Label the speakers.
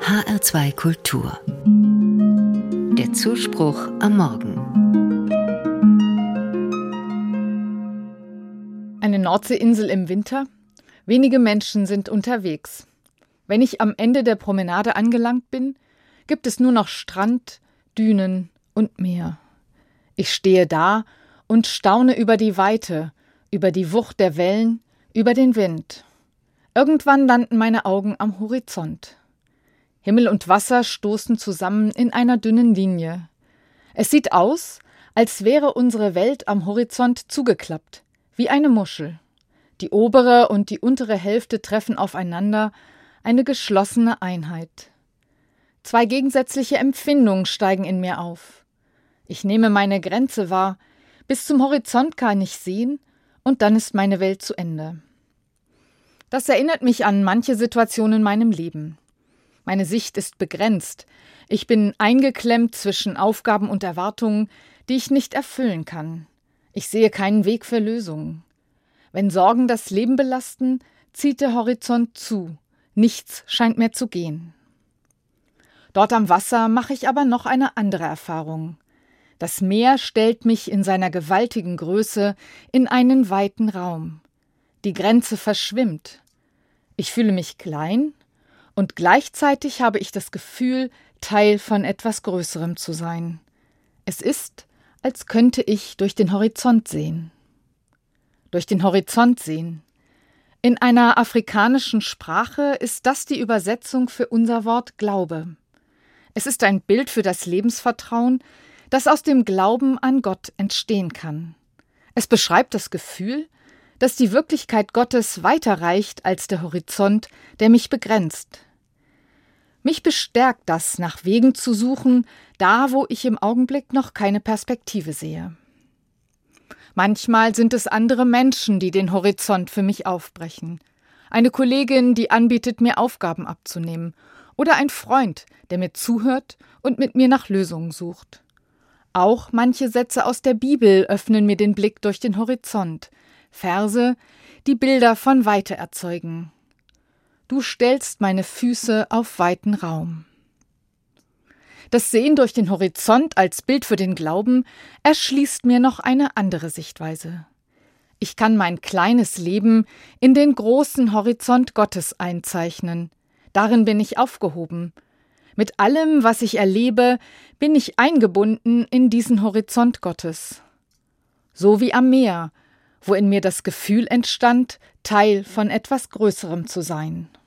Speaker 1: HR2 Kultur. Der Zuspruch am Morgen.
Speaker 2: Eine Nordseeinsel im Winter? Wenige Menschen sind unterwegs. Wenn ich am Ende der Promenade angelangt bin, gibt es nur noch Strand, Dünen und Meer. Ich stehe da und staune über die Weite, über die Wucht der Wellen, über den Wind. Irgendwann landen meine Augen am Horizont. Himmel und Wasser stoßen zusammen in einer dünnen Linie. Es sieht aus, als wäre unsere Welt am Horizont zugeklappt, wie eine Muschel. Die obere und die untere Hälfte treffen aufeinander, eine geschlossene Einheit. Zwei gegensätzliche Empfindungen steigen in mir auf. Ich nehme meine Grenze wahr, bis zum Horizont kann ich sehen, und dann ist meine Welt zu Ende. Das erinnert mich an manche Situationen in meinem Leben. Meine Sicht ist begrenzt. Ich bin eingeklemmt zwischen Aufgaben und Erwartungen, die ich nicht erfüllen kann. Ich sehe keinen Weg für Lösungen. Wenn Sorgen das Leben belasten, zieht der Horizont zu. Nichts scheint mehr zu gehen. Dort am Wasser mache ich aber noch eine andere Erfahrung. Das Meer stellt mich in seiner gewaltigen Größe in einen weiten Raum. Die Grenze verschwimmt. Ich fühle mich klein und gleichzeitig habe ich das Gefühl, Teil von etwas Größerem zu sein. Es ist, als könnte ich durch den Horizont sehen. Durch den Horizont sehen. In einer afrikanischen Sprache ist das die Übersetzung für unser Wort Glaube. Es ist ein Bild für das Lebensvertrauen, das aus dem Glauben an Gott entstehen kann. Es beschreibt das Gefühl, dass die Wirklichkeit Gottes weiter reicht als der Horizont, der mich begrenzt. Mich bestärkt das, nach Wegen zu suchen, da wo ich im Augenblick noch keine Perspektive sehe. Manchmal sind es andere Menschen, die den Horizont für mich aufbrechen. Eine Kollegin, die anbietet, mir Aufgaben abzunehmen. Oder ein Freund, der mir zuhört und mit mir nach Lösungen sucht. Auch manche Sätze aus der Bibel öffnen mir den Blick durch den Horizont. Verse, die Bilder von Weite erzeugen. Du stellst meine Füße auf weiten Raum. Das Sehen durch den Horizont als Bild für den Glauben erschließt mir noch eine andere Sichtweise. Ich kann mein kleines Leben in den großen Horizont Gottes einzeichnen. Darin bin ich aufgehoben. Mit allem, was ich erlebe, bin ich eingebunden in diesen Horizont Gottes. So wie am Meer, wo in mir das Gefühl entstand, Teil von etwas Größerem zu sein.